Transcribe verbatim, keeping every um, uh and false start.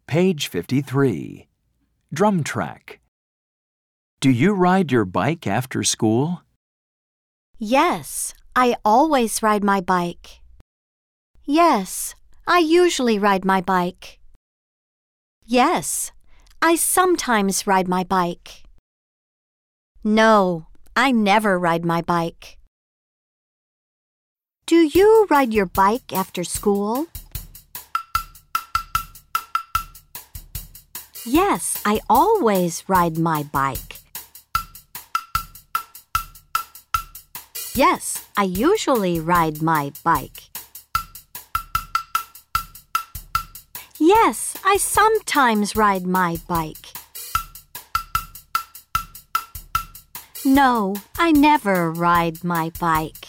Page fifty-three. Drum track. Do you ride your bike after school? Yes, I always ride my bike. Yes, I usually ride my bike. Yes, I sometimes ride my bike. No, I never ride my bike. Do you ride your bike after school? Yes, I always ride my bike. Yes, I usually ride my bike. Yes, I sometimes ride my bike. No, I never ride my bike.